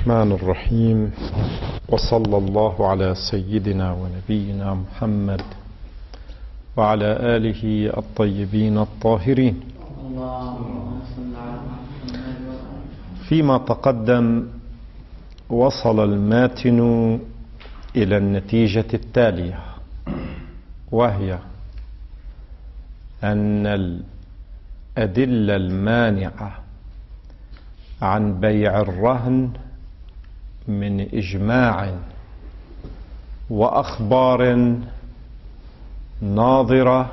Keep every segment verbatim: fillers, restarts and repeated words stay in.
الرحمن الرحيم، وصلى الله على سيدنا ونبينا محمد وعلى آله الطيبين الطاهرين. فيما تقدم وصل الماتن إلى النتيجة التالية، وهي أن الأدلة المانعة عن بيع الرهن من إجماع وأخبار ناظرة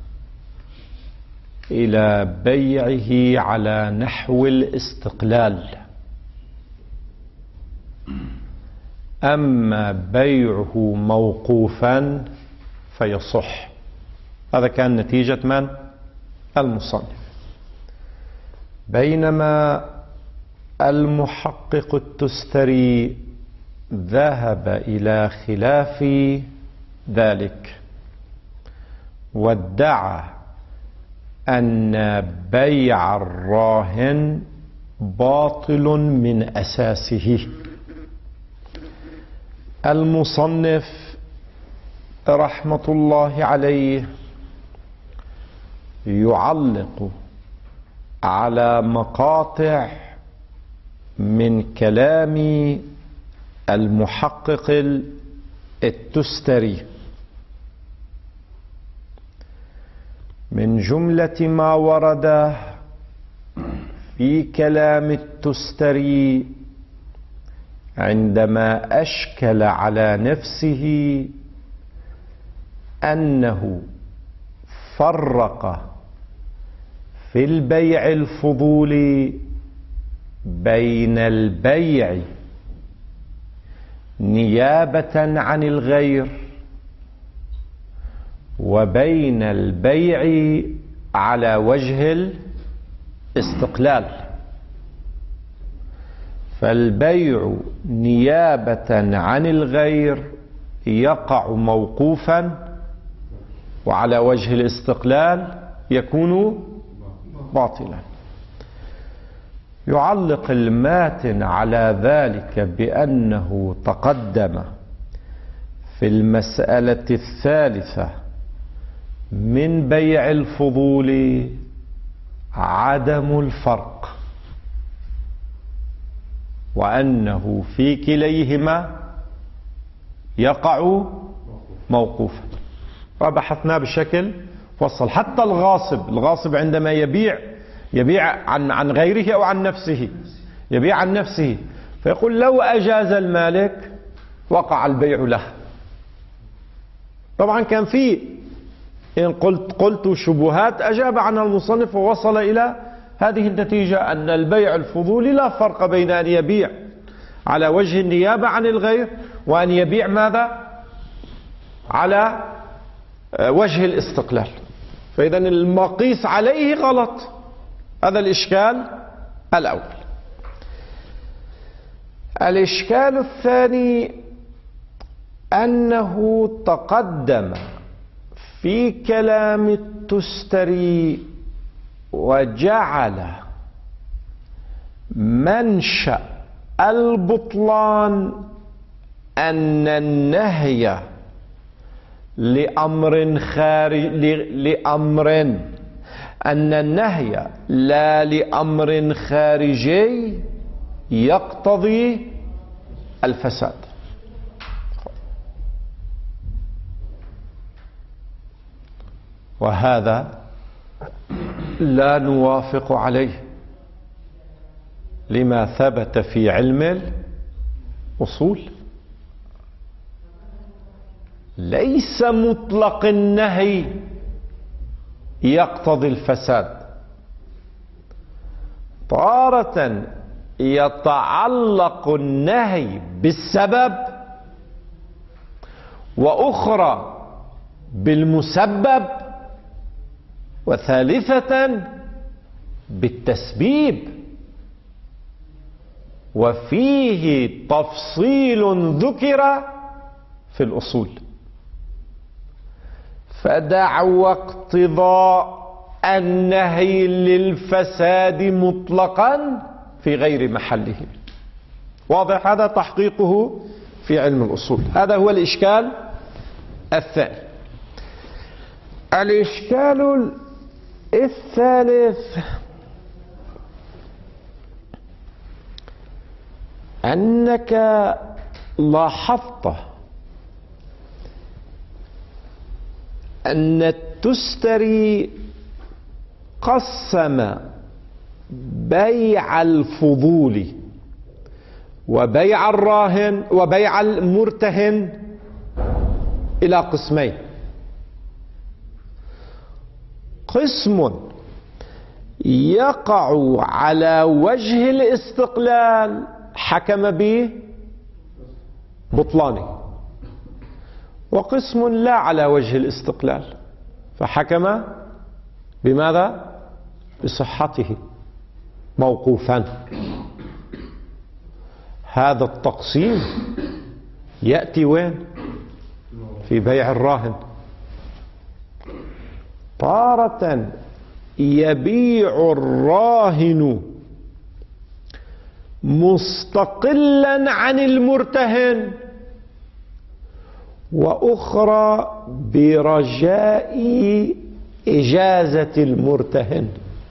إلى بيعه على نحو الاستقلال. أما بيعه موقوفا فيصح. هذا كان نتيجة من؟ المصنف. بينما المحقق التستري ذهب إلى خلاف ذلك، وادعى أن بيع الراهن باطل من أساسه. المصنف رحمة الله عليه يعلق على مقاطع من كلام المحقق التستري، من جملة ما ورد في كلام التستري عندما أشكل على نفسه أنه فرق في البيع الفضولي بين البيع نيابة عن الغير وبين البيع على وجه الاستقلال. فالبيع نيابة عن الغير يقع موقوفا، وعلى وجه الاستقلال يكون باطلا. يعلق الماتن على ذلك بأنه تقدم في المسألة الثالثة من بيع الفضول عدم الفرق، وأنه في كليهما يقع موقوفا. وبحثنا بشكل فصل. حتى الغاصب الغاصب عندما يبيع يبيع عن عن غيره أو عن نفسه، يبيع عن نفسه، فيقول لو أجاز المالك وقع البيع له. طبعا كان في إن قلت قلت شبهات، أجاب عنها المصنف ووصل إلى هذه النتيجة، أن البيع الفضولي لا فرق بين أن يبيع على وجه النيابة عن الغير وأن يبيع ماذا؟ على وجه الاستقلال. فإذا المقيس عليه غلط. هذا الإشكال الأول. الإشكال الثاني أنه تقدم في كلام التستري وجعل منشأ البطلان أن النهي لأمر خارج لأمر أن النهي لا لأمر خارجي يقتضي الفساد. وهذا لا نوافق عليه لما ثبت في علم الأصول. ليس مطلق النهي يقتضي الفساد، تارة يتعلق النهي بالسبب، وأخرى بالمسبب، وثالثة بالتسبيب. وفيه تفصيل ذكر في الأصول. فدعوى اقتضاء النهي للفساد مطلقا في غير محله. واضح؟ هذا تحقيقه في علم الأصول. هذا هو الإشكال الثاني. الإشكال الثالث أنك لاحظت أن التستري قسم بيع الفضول وبيع الراهن وبيع المرتهن إلى قسمين. قسم يقع على وجه الاستقلال حكم به بطلانه، وقسم لا على وجه الاستقلال فحكم بماذا؟ بصحته موقوفا. هذا التقسيم يأتي وين؟ في بيع الراهن. تارة يبيع الراهن مستقلا عن المرتهن، وأخرى برجاء إجازة المرتهن.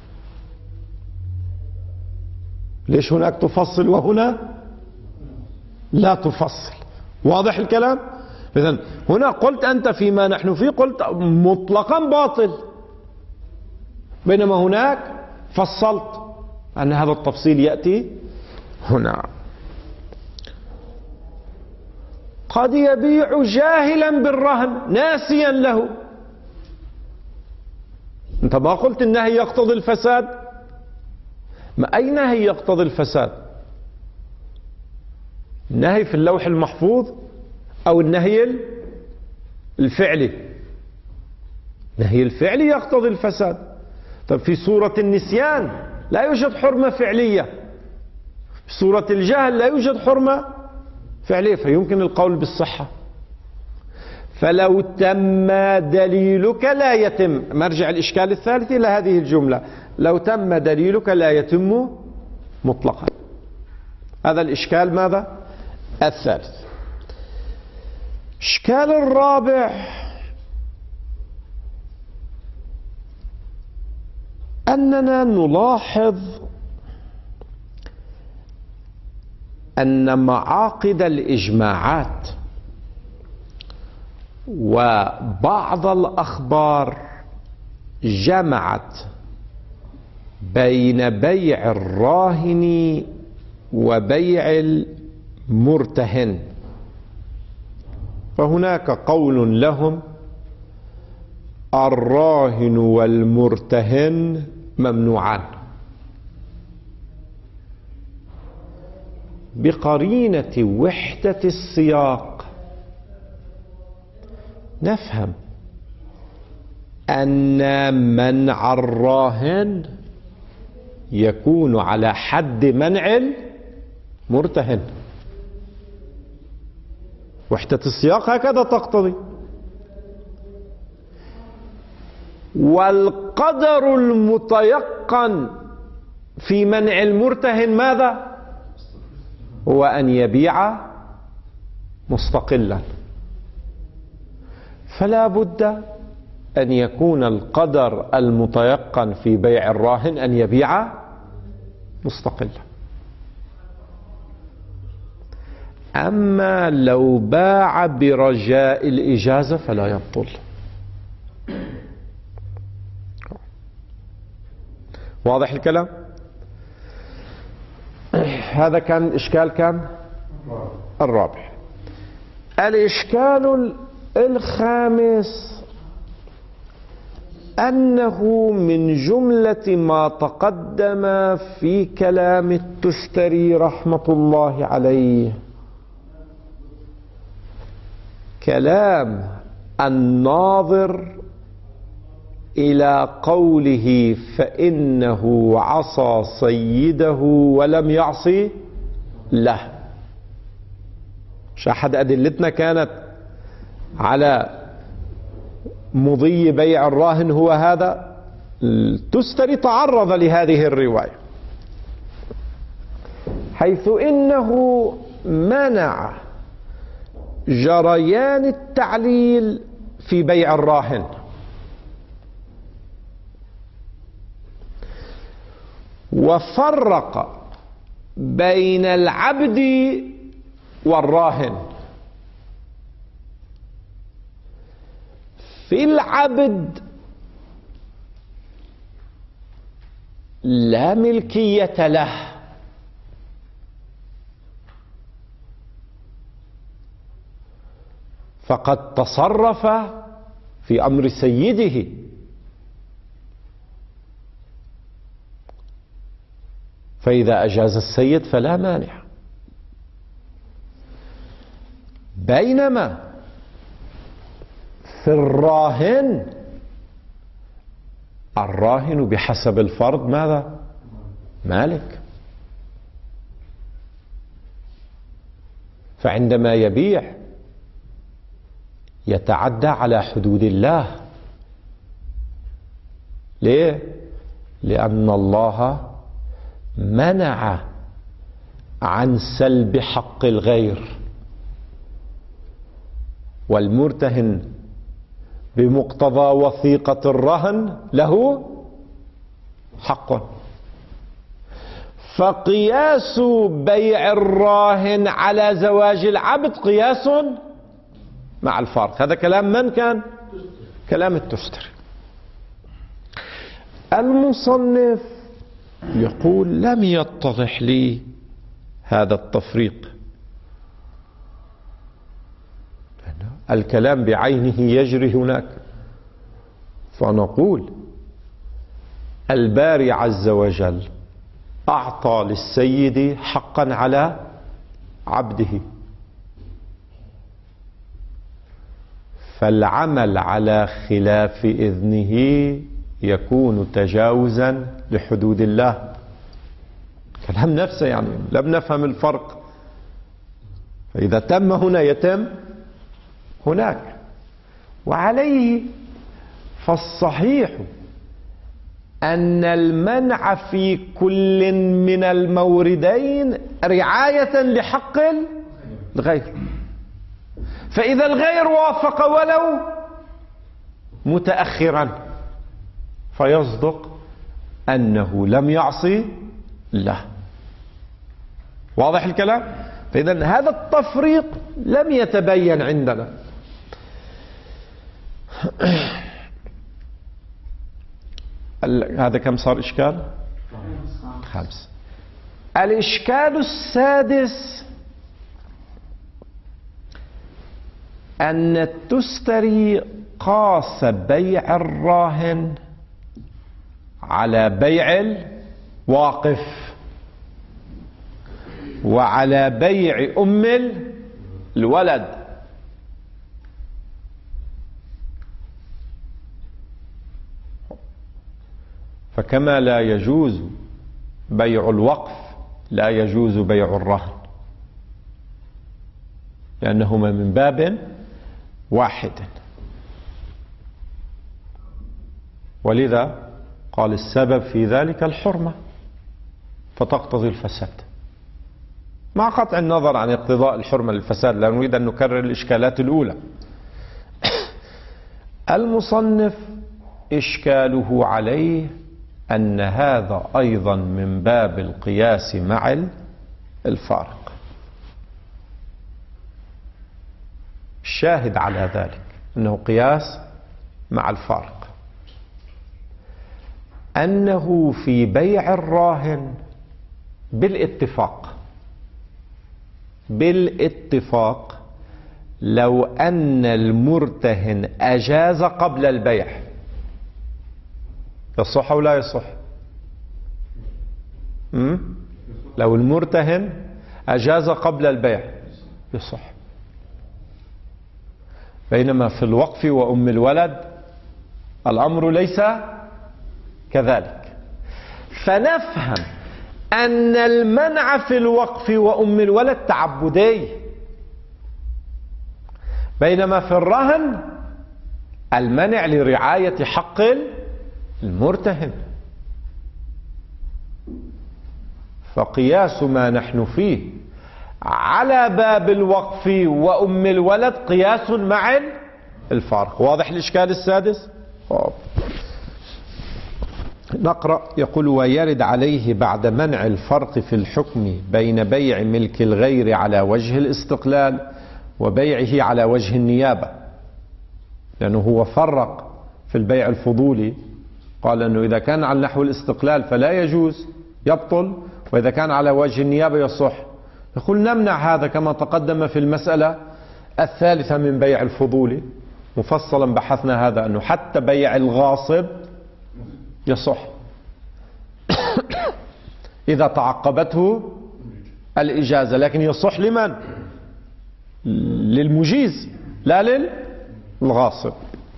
ليش هناك تفصل وهنا لا تفصل؟ واضح الكلام؟ إذن هنا قلت أنت فيما نحن فيه قلت مطلقا باطل، بينما هناك فصلت أن هذا التفصيل يأتي هنا. قد يبيع جاهلا بالرهن ناسيا له. أنت ما قلت النهي يقتضي الفساد؟ ما أي نهي يقتضي الفساد؟ النهي في اللوح المحفوظ أو النهي الفعلي؟ النهي الفعلي يقتضي الفساد. طب في صورة النسيان لا يوجد حرمة فعلية، في صورة الجهل لا يوجد حرمة فعلية، فيمكن القول بالصحة. فلو تم دليلك لا يتم. مرجع الإشكال الثالث إلى هذه الجملة: لو تم دليلك لا يتم مطلقا. هذا الإشكال ماذا؟ الثالث. الإشكال الرابع أننا نلاحظ أن معاقد الإجماعات وبعض الأخبار جمعت بين بيع الراهن وبيع المرتهن. فهناك قول لهم الراهن والمرتهن ممنوعان، بقرينة وحدة السياق نفهم أن منع الراهن يكون على حد منع المرتهن. وحدة السياق هكذا تقتضي. والقدر المتيقن في منع المرتهن ماذا؟ هو أن يبيع مستقلا. فلا بد أن يكون القدر المتيقن في بيع الراهن أن يبيع مستقلا. أما لو باع برجاء الإجازة فلا يبطل. واضح الكلام؟ هذا كان الإشكال كان الرابع. الإشكال الخامس أنه من جملة ما تقدم في كلام التستري رحمة الله عليه كلام الناظر إلى قوله فإنه عصى سيده ولم يعصي له. مش أحد أدلتنا كانت على مضي بيع الراهن هو هذا؟ التستري تعرض لهذه الرواية. حيث إنه منع جريان التعليل في بيع الراهن، وفرق بين العبد والراهن. في العبد لا ملكية له، فقد تصرف في أمر سيده، فإذا أجاز السيد فلا مانع. بينما في الراهن، الراهن بحسب الفرض ماذا؟ مالك. فعندما يبيع يتعدى على حدود الله. ليه؟ لأن الله منع عن سلب حق الغير، والمرتهن بمقتضى وثيقة الرهن له حق. فقياس بيع الراهن على زواج العبد قياس مع الفرض. هذا كلام من كان؟ كلام التستري. المصنف يقول لم يتضح لي هذا التفريق. الكلام بعينه يجري هناك، فنقول الباري عز وجل أعطى للسيد حقا على عبده، فالعمل على خلاف إذنه يكون تجاوزا لحدود الله. كلام نفسه، يعني لم نفهم الفرق. فإذا تم هنا يتم هناك. وعليه فالصحيح أن المنع في كل من الموردين رعاية لحق الغير. فإذا الغير وافق ولو متأخرا فيصدق أنه لم يعصي الله. واضح الكلام؟ فإذا هذا التفريق لم يتبين عندنا. هذا كم صار إشكال؟ خمس. الإشكال السادس أن التستري قاس بيع الراهن على بيع الواقف وعلى بيع أم الولد. فكما لا يجوز بيع الوقف لا يجوز بيع الرهن، لأنهما من باب واحد. ولذا قال السبب في ذلك الحرمة فتقتضي الفساد، مع قطع النظر عن اقتضاء الحرمة للفساد. لا نريد أن نكرر الإشكالات الأولى. المصنف إشكاله عليه أن هذا أيضا من باب القياس مع الفارق. الشاهد على ذلك أنه قياس مع الفارق، أنه في بيع الراهن بالاتفاق بالاتفاق لو أن المرتهن أجاز قبل البيع يصح أو لا يصح؟ م? لو المرتهن أجاز قبل البيع يصح. بينما في الوقف وأم الولد الأمر ليس كذلك. فنفهم أن المنع في الوقف وأم الولد تعبدي، بينما في الرهن المنع لرعاية حق المرتهن. فقياس ما نحن فيه على باب الوقف وأم الولد قياس مع الفارق. واضح الإشكال السادس؟ أوه. نقرأ. يقول: ويرد عليه بعد منع الفرق في الحكم بين بيع ملك الغير على وجه الاستقلال وبيعه على وجه النيابة، لأنه هو فرق في البيع الفضولي، قال أنه إذا كان على نحو الاستقلال فلا يجوز يبطل، وإذا كان على وجه النيابة يصح. يقول: نمنع هذا كما تقدم في المسألة الثالثة من بيع الفضولي، مفصلا بحثنا هذا، أنه حتى بيع الغاصب يصح إذا تعقبته الإجازة، لكن يصح لمن؟ للمجيز لا للغاصب.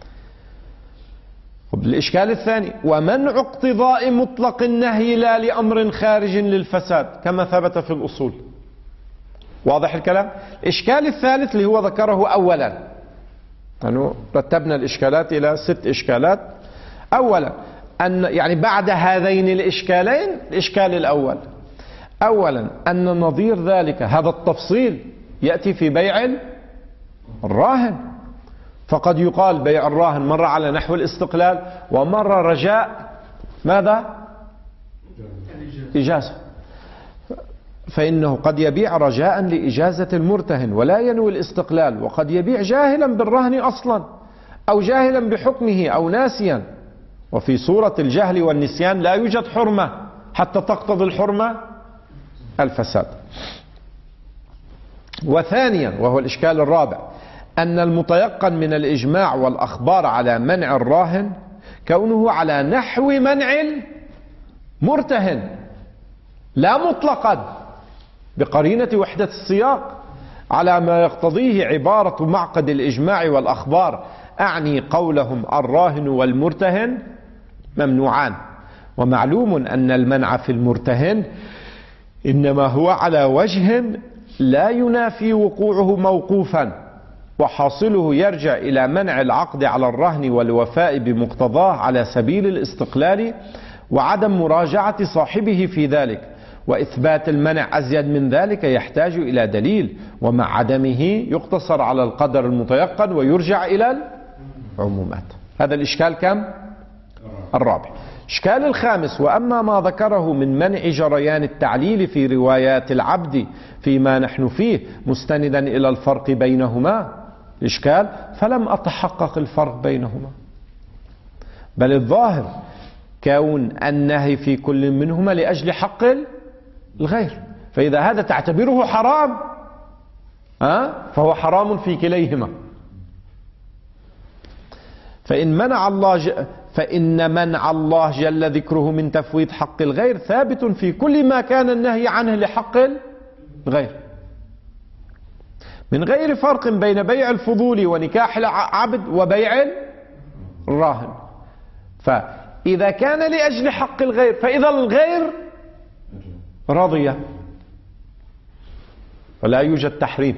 الإشكال الثاني: ومنع اقتضاء مطلق النهي لا لأمر خارج للفساد كما ثبت في الأصول. واضح الكلام؟ الإشكال الثالث اللي هو ذكره أولا، يعني رتبنا الإشكالات إلى ست إشكالات. أولا أن يعني بعد هذين الإشكالين، الإشكال الأول أولا أن نظير ذلك هذا التفصيل يأتي في بيع الراهن، فقد يقال بيع الراهن مرة على نحو الاستقلال ومرة رجاء ماذا؟ إجازة. فإنه قد يبيع رجاء لإجازة المرتهن ولا ينوي الاستقلال، وقد يبيع جاهلا بالرهن أصلا أو جاهلا بحكمه أو ناسيا، وفي صورة الجهل والنسيان لا يوجد حرمة حتى تقتضي الحرمة الفساد. وثانيا وهو الإشكال الرابع أن المتيقن من الإجماع والأخبار على منع الراهن كونه على نحو منع المرتهن لا مطلقا بقرينة وحدة السياق على ما يقتضيه عبارة معقد الإجماع والأخبار، أعني قولهم الراهن والمرتهن ممنوعان. ومعلوم أن المنع في المرتهن إنما هو على وجه لا ينافي وقوعه موقوفا، وحاصله يرجع إلى منع العقد على الرهن والوفاء بمقتضاه على سبيل الاستقلال وعدم مراجعة صاحبه في ذلك. وإثبات المنع أزيد من ذلك يحتاج إلى دليل، ومع عدمه يقتصر على القدر المتيقن ويرجع إلى العمومات. هذا الإشكال كم؟ الرابع. الإشكال الخامس: وأما ما ذكره من منع جريان التعليل في روايات العبد فيما نحن فيه مستندا إلى الفرق بينهما، الإشكال: فلم أتحقق الفرق بينهما، بل الظاهر كون النهي في كل منهما لأجل حق الغير، فإذا هذا تعتبره حرام أه؟ فهو حرام في كليهما. فإن منع الله ج... فإن منع الله جل ذكره من تفويت حق الغير ثابت في كل ما كان النهي عنه لحق الغير، من غير فرق بين بيع الفضول ونكاح العبد وبيع الراهن. فإذا كان لأجل حق الغير فإذا الغير رضي ولا يوجد تحريم.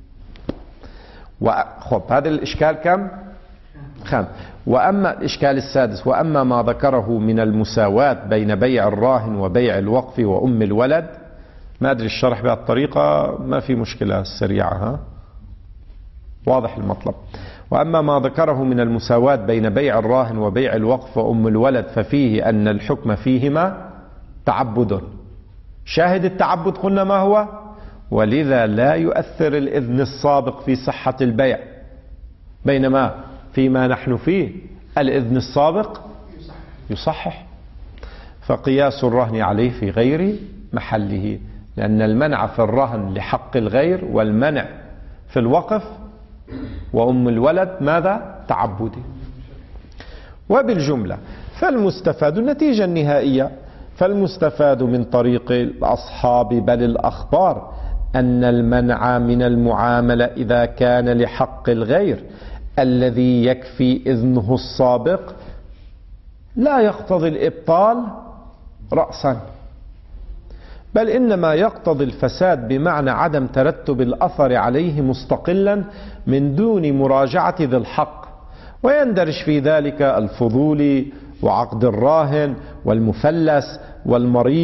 وخب هذا الإشكال كم؟ خام. وأما الإشكال السادس: وأما ما ذكره من المساواة بين بيع الراهن وبيع الوقف وأم الولد، ما أدري الشرح بهذه الطريقة ما في مشكلة سريعة، ها؟ واضح المطلب. وأما ما ذكره من المساواة بين بيع الراهن وبيع الوقف وأم الولد ففيه أن الحكم فيهما تعبد. شاهد التعبد قلنا ما هو؟ ولذا لا يؤثر الإذن السابق في صحة البيع، بينما فيما نحن فيه الإذن السابق يصحح. فقياس الرهن عليه في غير محله، لأن المنع في الرهن لحق الغير والمنع في الوقف وأم الولد ماذا؟ تعبدي. وبالجملة فالمستفاد النتيجة النهائية، فالمستفاد من طريق الأصحاب بل الأخبار أن المنع من المعاملة إذا كان لحق الغير الذي يكفي إذنه السابق لا يقتضي الإبطال رأسا، بل إنما يقتضي الفساد بمعنى عدم ترتب الأثر عليه مستقلا من دون مراجعة ذي الحق. ويندرج في ذلك الفضول وعقد الراهن والمفلس والمريض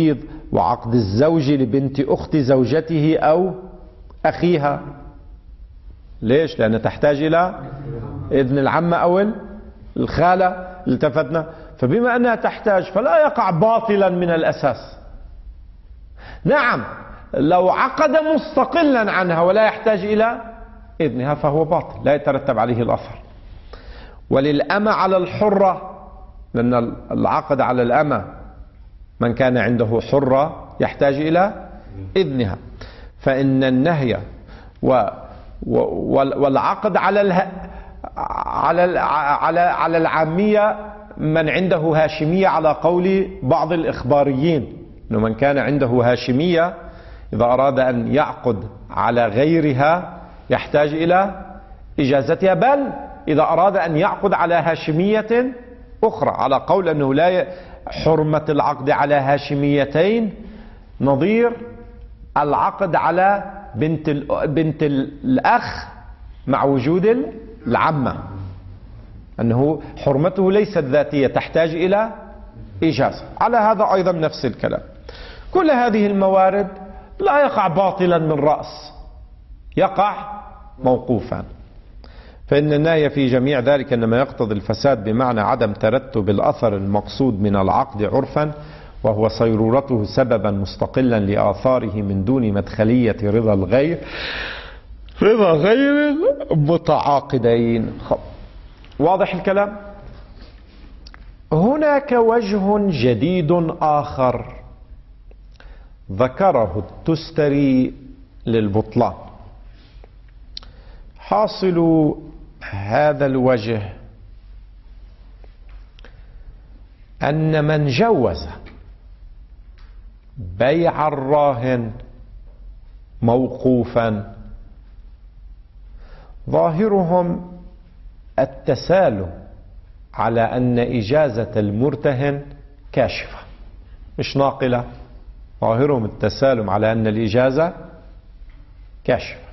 وعقد الزوج لبنت أخت زوجته أو أخيها. ليش؟ لأنها تحتاج إلى إذن العمة أو الخالة. التفتنا. فبما أنها تحتاج فلا يقع باطلا من الأساس. نعم لو عقد مستقلا عنها ولا يحتاج إلى إذنها فهو باطل لا يترتب عليه الأثر. وللأمة على الحرة، لأن العقد على الأمة من كان عنده حرة يحتاج إلى إذنها. فإن النهي و والعقد على اله... على على على العامية من عنده هاشمية على قول بعض الإخباريين، إنه من كان عنده هاشمية إذا أراد أن يعقد على غيرها يحتاج إلى إجازتها، بل إذا أراد أن يعقد على هاشمية أخرى على قول أنه لا ي... حرمة العقد على هاشميتين نظير العقد على بنت ال... بنت الأخ مع وجود العمة، أنه حرمته ليست ذاتية تحتاج إلى إجازة. على هذا أيضا نفس الكلام. كل هذه الموارد لا يقع باطلا من رأس، يقع موقوفا. فإن النهي في جميع ذلك إنما يقتضي الفساد بمعنى عدم ترتب الأثر المقصود من العقد عرفا، وهو صيرورته سببا مستقلا لآثاره من دون مدخلية رضا الغير رضا غير متعاقدين. واضح الكلام؟ هناك وجه جديد آخر ذكره التستري للبطلان. حاصل هذا الوجه أن من جوز بيع الراهن موقوفا ظاهرهم التسالم على أن إجازة المرتهن كاشفة مش ناقلة. ظاهرهم التسالم على أن الإجازة كاشفة.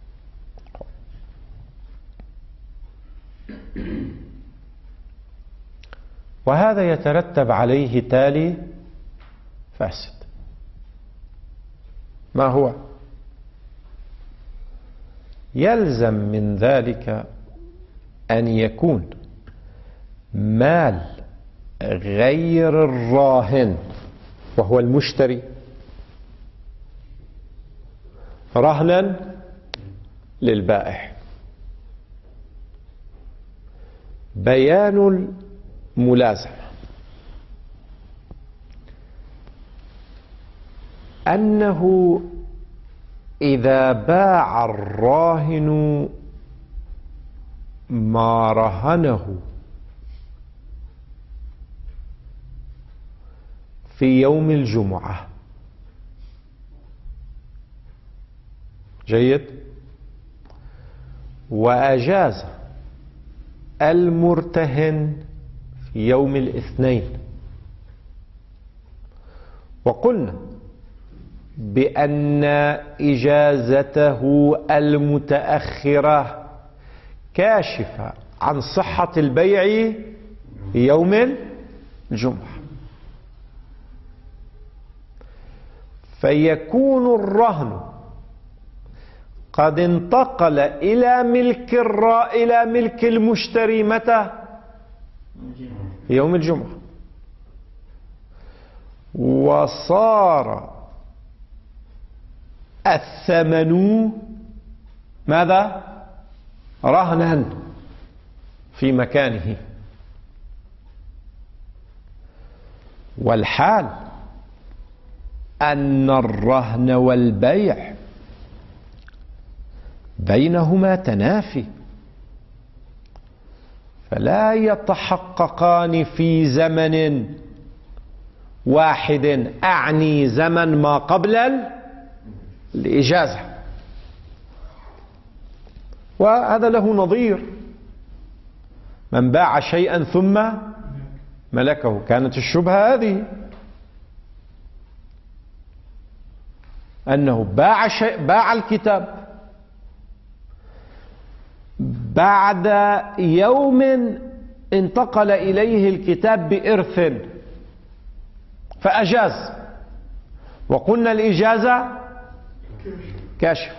وهذا يترتب عليه تالي فاسد. ما هو؟ يلزم من ذلك أن يكون مال غير الراهن وهو المشتري رهنا للبائع. بيان الملازمة أنه إذا باع الراهن ما رهنه في يوم الجمعة، جيد، وأجاز المرتهن في يوم الاثنين، وقلنا بأن إجازته المتأخرة كاشفة عن صحة البيع في يوم الجمعة، فيكون الرهن قد انتقل إلى ملك الرا إلى ملك المشتري متى؟ في يوم الجمعة، وصار الثمن ماذا؟ رهنا في مكانه. والحال أن الرهن والبيع بينهما تنافي، فلا يتحققان في زمن واحد، أعني زمن ما قبل الإجازة. وهذا له نظير، من باع شيئا ثم ملكه، كانت الشبهة هذه أنه باع شيء، باع الكتاب بعد يوم انتقل إليه الكتاب بإرث فأجاز، وقلنا الإجازة كشف.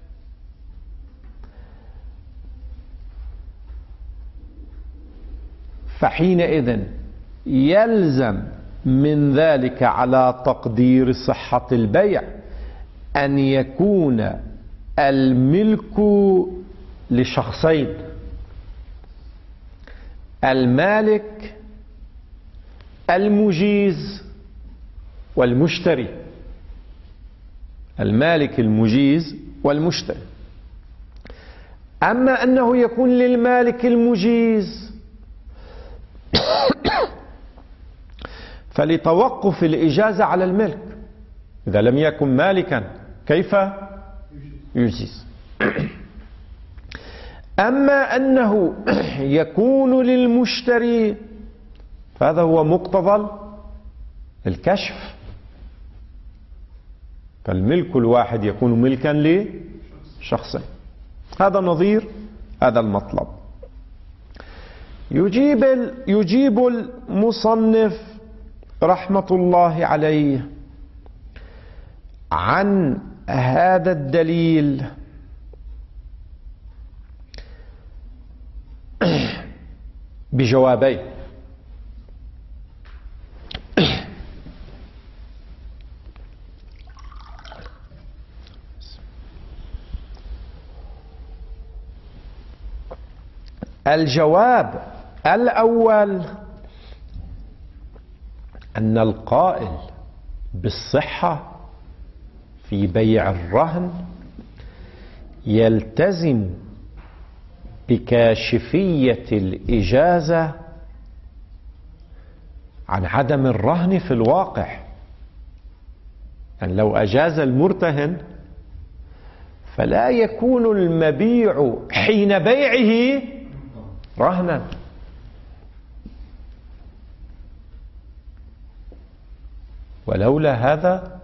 فحينئذ يلزم من ذلك على تقدير صحة البيع أن يكون الملك لشخصين: المالك المجيز والمشتري. المالك المجيز والمشتري. أما أنه يكون للمالك المجيز فلتوقف الإجازة على الملك. إذا لم يكن مالكا كيف يجيز؟ أما أنه يكون للمشتري فهذا هو مقتضى الكشف. فالملك الواحد يكون ملكا لشخصين. هذا نظير هذا المطلب. يجيب يجيب المصنف رحمة الله عليه عن هذا الدليل بجوابين. الجواب الأول أن القائل بالصحة في بيع الرهن يلتزم بكاشفية الإجازة عن عدم الرهن في الواقع. يعني لو أجاز المرتهن فلا يكون المبيع حين بيعه رهنا. ولولا هذا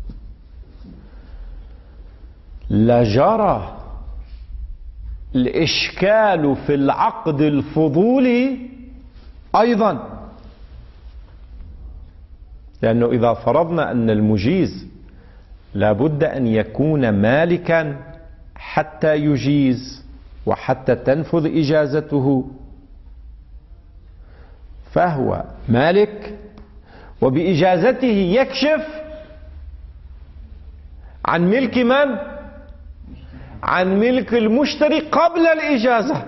لجرى الإشكال في العقد الفضولي أيضا. لأنه إذا فرضنا أن المجيز لابد أن يكون مالكا حتى يجيز وحتى تنفذ إجازته، فهو مالك وبإجازته يكشف عن ملك من؟ عن ملك المشتري قبل الإجازة،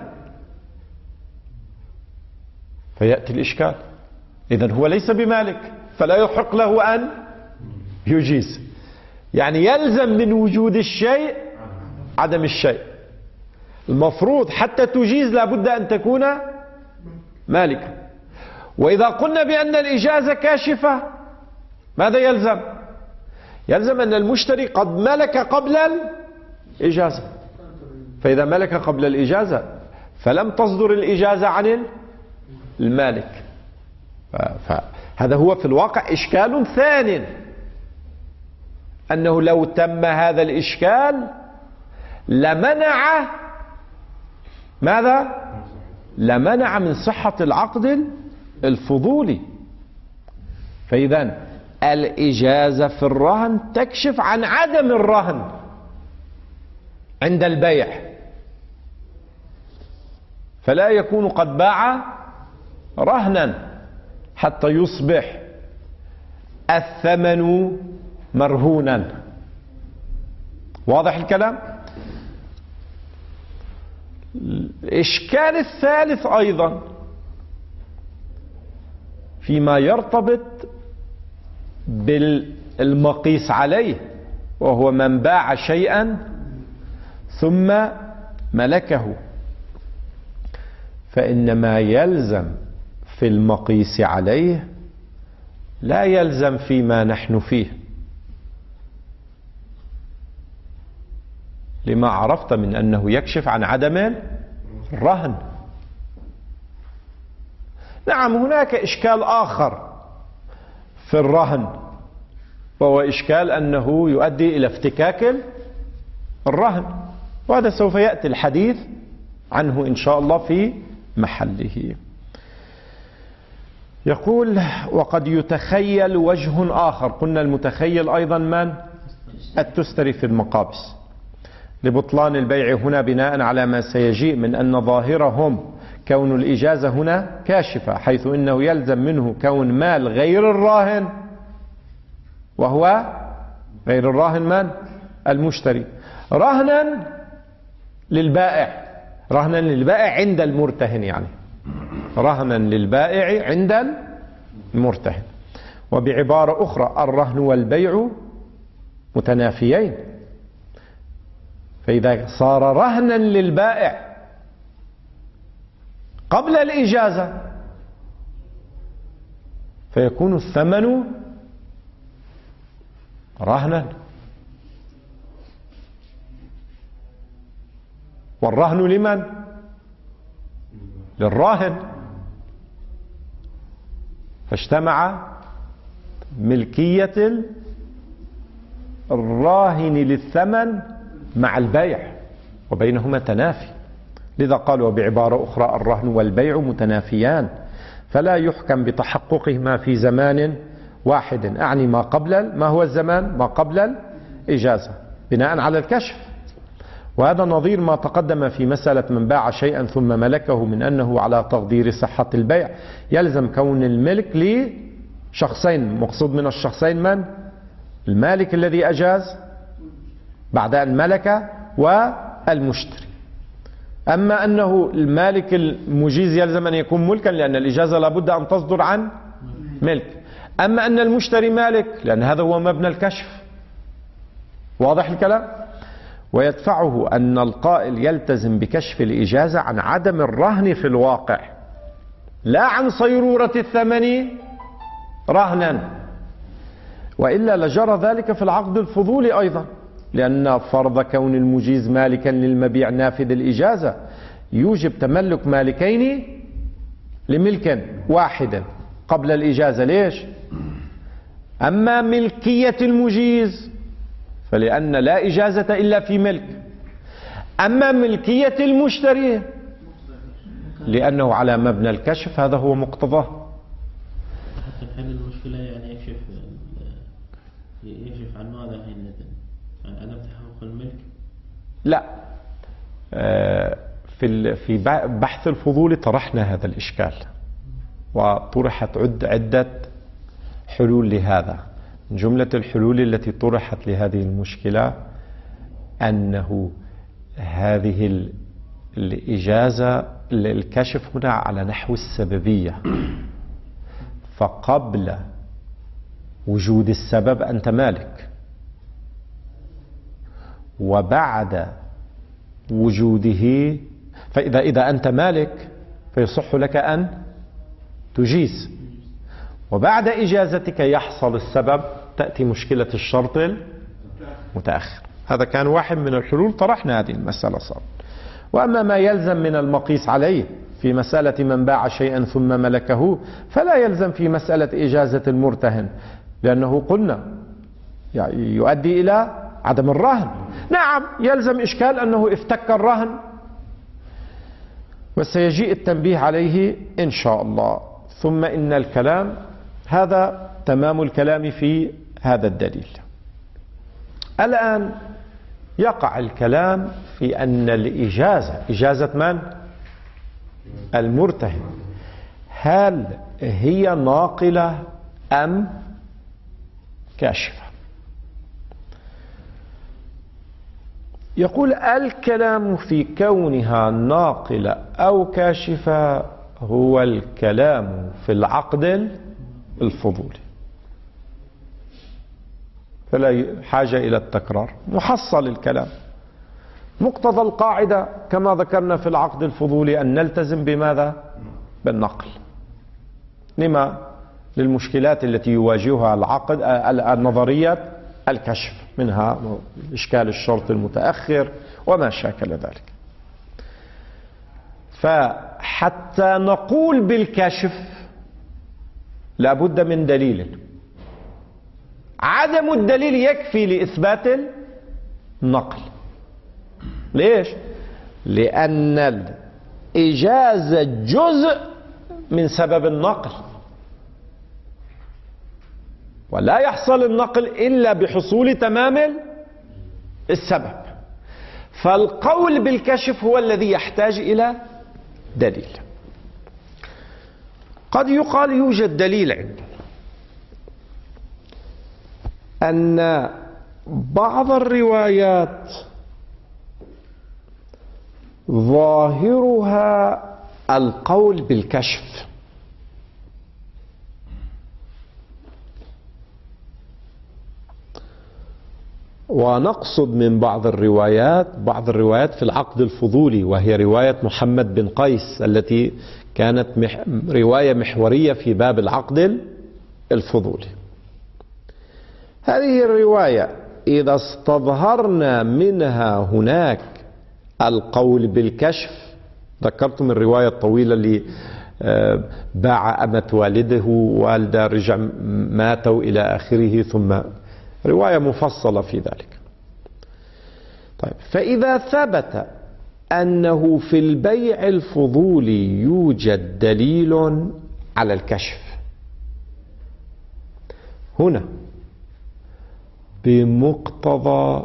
فيأتي الإشكال. إذن هو ليس بمالك فلا يحق له أن يجيز. يعني يلزم من وجود الشيء عدم الشيء. المفروض حتى تجيز لابد أن تكون مالكا. وإذا قلنا بأن الإجازة كاشفة ماذا يلزم؟ يلزم أن المشتري قد ملك قبل الإجازة. فإذا ملك قبل الإجازة فلم تصدر الإجازة عن المالك. فهذا هو في الواقع إشكال ثاني، أنه لو تم هذا الإشكال لمنع ماذا؟ لمنع من صحة العقد الفضولي. فإذا الإجازة في الرهن تكشف عن عدم الرهن عند البيع، فلا يكون قد باع رهنا حتى يصبح الثمن مرهونا. واضح الكلام؟ الإشكال الثالث أيضا فيما يرتبط بالمقيس عليه، وهو من باع شيئا ثم ملكه، فإن ما يلزم في المقيس عليه لا يلزم فيما نحن فيه، لما عرفت من أنه يكشف عن عدم الرهن. نعم هناك إشكال آخر في الرهن، وهو إشكال أنه يؤدي إلى افتكاك الرهن، وهذا سوف يأتي الحديث عنه إن شاء الله في محله. يقول وقد يتخيل وجه آخر. قلنا المتخيل أيضا من؟ التستري في المقابس، لبطلان البيع هنا بناء على ما سيجيء من أن ظاهرهم كون الإجازة هنا كاشفة، حيث إنه يلزم منه كون مال غير الراهن، وهو غير الراهن من؟ المشتري، رهنا للبائع، رهنا للبائع عند المرتهن، يعني رهنا للبائع عند المرتهن. وبعبارة أخرى الرهن والبيع متنافيين، فإذا صار رهنا للبائع قبل الإجازة فيكون الثمن رهنا، والرهن لمن؟ للراهن، فاجتمع ملكية الراهن للثمن مع البيع وبينهما تنافي. لذا قالوا بعبارة أخرى الرهن والبيع متنافيان، فلا يحكم بتحققهما في زمان واحد. أعني ما قبل، ما هو الزمان؟ ما قبل الإجازة بناء على الكشف. وهذا نظير ما تقدم في مسألة من باع شيئا ثم ملكه، من أنه على تقدير صحة البيع يلزم كون الملك لشخصين، مقصود من الشخصين من؟ المالك الذي أجاز بعد أن ملك والمشتري. أما أنه المالك المجيز يلزم أن يكون ملكا لأن الإجازة لابد أن تصدر عن ملك. أما أن المشتري مالك لأن هذا هو مبنى الكشف. واضح الكلام؟ ويدفعه أن القائل يلتزم بكشف الإجازة عن عدم الرهن في الواقع، لا عن صيرورة الثمن رهنا، وإلا لجرى ذلك في العقد الفضولي أيضا، لأن فرض كون المجيز مالكا للمبيع نافذ الإجازة يوجب تملك مالكين لملك واحد قبل الإجازة. ليش؟ أما ملكية المجيز فلأن لا إجازة إلا في ملك، أما ملكية المشتري لأنه على مبنى الكشف، هذا هو مقتضاه. حتى حل المشكلة يعني يكشف يكشف عن ماذا حينئذ؟ عن عدم تحقق الملك؟ لا، في في بحث الفضول طرحنا هذا الإشكال وطرحت عدة حلول لهذا. من جملة الحلول التي طرحت لهذه المشكلة أنه هذه الإجازة الكشف هنا على نحو السببية، فقبل وجود السبب أنت مالك، وبعد وجوده فإذا إذا أنت مالك فيصح لك أن تجيز، وبعد إجازتك يحصل السبب تأتي مشكلة الشرط المتأخر. هذا كان واحد من الحلول، طرحنا هذه المسألة صار. وأما ما يلزم من المقيس عليه في مسألة من باع شيئا ثم ملكه فلا يلزم في مسألة إجازة المرتهن، لأنه قلنا يعني يؤدي إلى عدم الرهن. نعم يلزم إشكال أنه افتك الرهن، وسيجيء التنبيه عليه إن شاء الله. ثم إن الكلام هذا تمام الكلام في هذا الدليل. الآن يقع الكلام في أن الإجازة، إجازة من؟ المرتهن، هل هي ناقلة أم كاشفة؟ يقول الكلام في كونها ناقلة أو كاشفة هو الكلام في العقد الفضولي، فلا حاجة إلى التكرار، محصل الكلام. مقتضى القاعدة كما ذكرنا في العقد الفضولي أن نلتزم بماذا؟ بالنقل، لما؟ للمشكلات التي يواجهها العقد النظرية الكشف، منها إشكال الشرط المتأخر وما شاكل ذلك. فحتى نقول بالكشف لابد من دليل، عدم الدليل يكفي لإثبات النقل. ليش؟ لأن الإجازة جزء من سبب النقل، ولا يحصل النقل إلا بحصول تمام السبب. فالقول بالكشف هو الذي يحتاج إلى دليل. قد يقال يوجد دليل عندنا أن بعض الروايات ظاهرها القول بالكشف، ونقصد من بعض الروايات بعض الروايات في العقد الفضولي، وهي رواية محمد بن قيس التي كانت مح رواية محورية في باب العقد الفضولي. هذه الرواية إذا استظهرنا منها هناك القول بالكشف، ذكرتم الرواية الطويلة اللي باع أمة والده، والده رجع ماتوا إلى آخره، ثم رواية مفصلة في ذلك. طيب، فإذا ثبت أنه في البيع الفضولي يوجد دليل على الكشف، هنا بمقتضى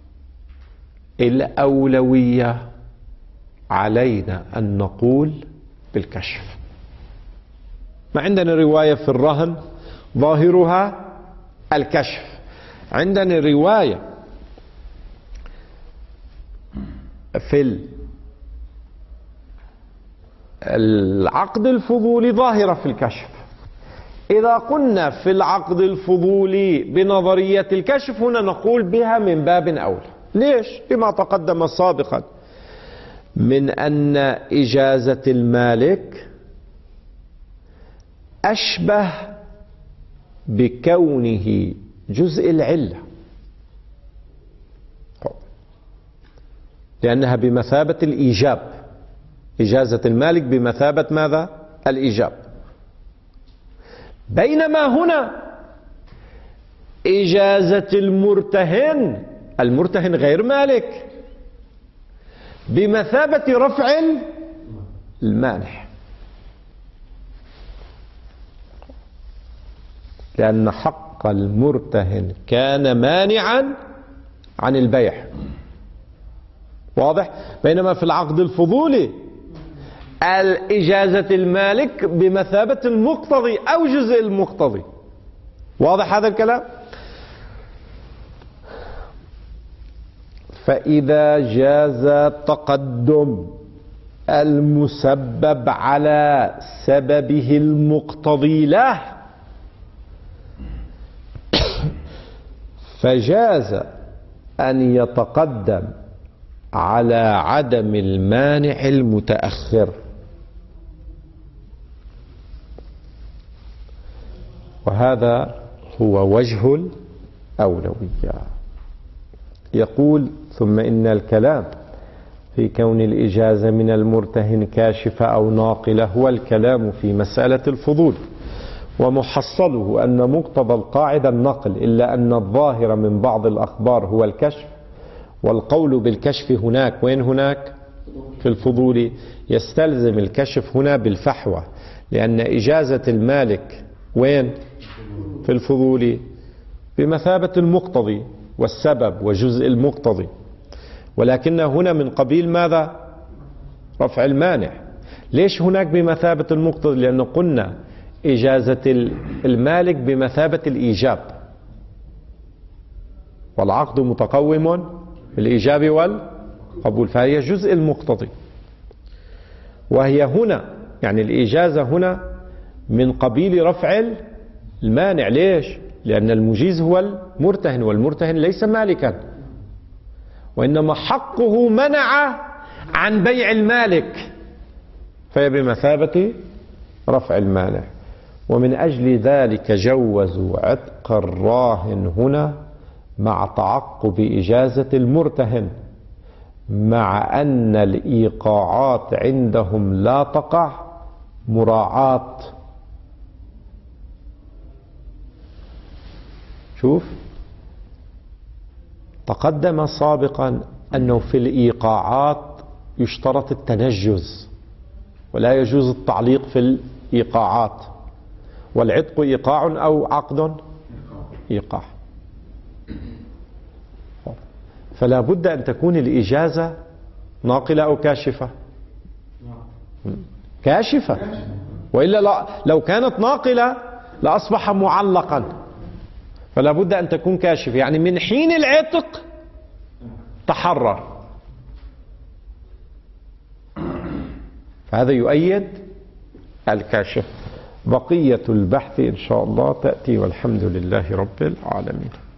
الأولوية علينا أن نقول بالكشف. ما عندنا رواية في الرهن ظاهرها الكشف، عندنا رواية في العقد الفضولي ظاهرة في الكشف. إذا قلنا في العقد الفضولي بنظرية الكشف، هنا نقول بها من باب أولى. ليش؟ لما تقدم سابقا من أن إجازة المالك أشبه بكونه جزء العلة، لأنها بمثابة الإيجاب. إجازة المالك بمثابة ماذا؟ الإيجاب. بينما هنا إجازة المرتهن، المرتهن غير مالك، بمثابة رفع المانح، لأن حق المرتهن كان مانعا عن البيع. واضح؟ بينما في العقد الفضولي الإجازة المالك بمثابة المقتضي أو جزء المقتضي. واضح هذا الكلام؟ فإذا جاز تقدم المسبب على سببه المقتضي له، فجاز أن يتقدم على عدم المانع المتأخر. وهذا هو وجه الأولوية. يقول: ثم إن الكلام في كون الإجازة من المرتهن كاشفة أو ناقلة هو الكلام في مسألة الفضول، ومحصله أن مقتضى القاعدة النقل، إلا أن الظاهر من بعض الأخبار هو الكشف. والقول بالكشف هناك، وين هناك؟ في الفضول، يستلزم الكشف هنا بالفحوى، لأن إجازة المالك وين؟ في الفضول، بمثابة المقتضي والسبب وجزء المقتضي، ولكن هنا من قبيل ماذا؟ رفع المانع. ليش هناك بمثابة المقتضي؟ لأنه قلنا إجازة المالك بمثابة الإيجاب، والعقد متقوم بالإيجاب والقبول، فهي جزء المقتضي. وهي هنا يعني الإجازة هنا من قبيل رفع المانع. ليش؟ لأن المجيز هو المرتهن، والمرتهن ليس مالكا، وإنما حقه منع عن بيع المالك، فهي بمثابة رفع المانع. ومن أجل ذلك جوزوا عتق الراهن هنا مع تعقب إجازة المرتهن، مع أن الإيقاعات عندهم لا تقع مراعاة. شوف، تقدم سابقا أنه في الإيقاعات يشترط التنجز، ولا يجوز التعليق في الإيقاعات. والعتق إيقاع أو عقد؟ إيقاع. فلا بد أن تكون الإجازة ناقلة أو كاشفة. كاشفة، وإلا لا لو كانت ناقلة لأصبح معلقا، فلا بد أن تكون كاشفة، يعني من حين العتق تحرر. فهذا يؤيد الكاشف. بقية البحث إن شاء الله تأتي، والحمد لله رب العالمين.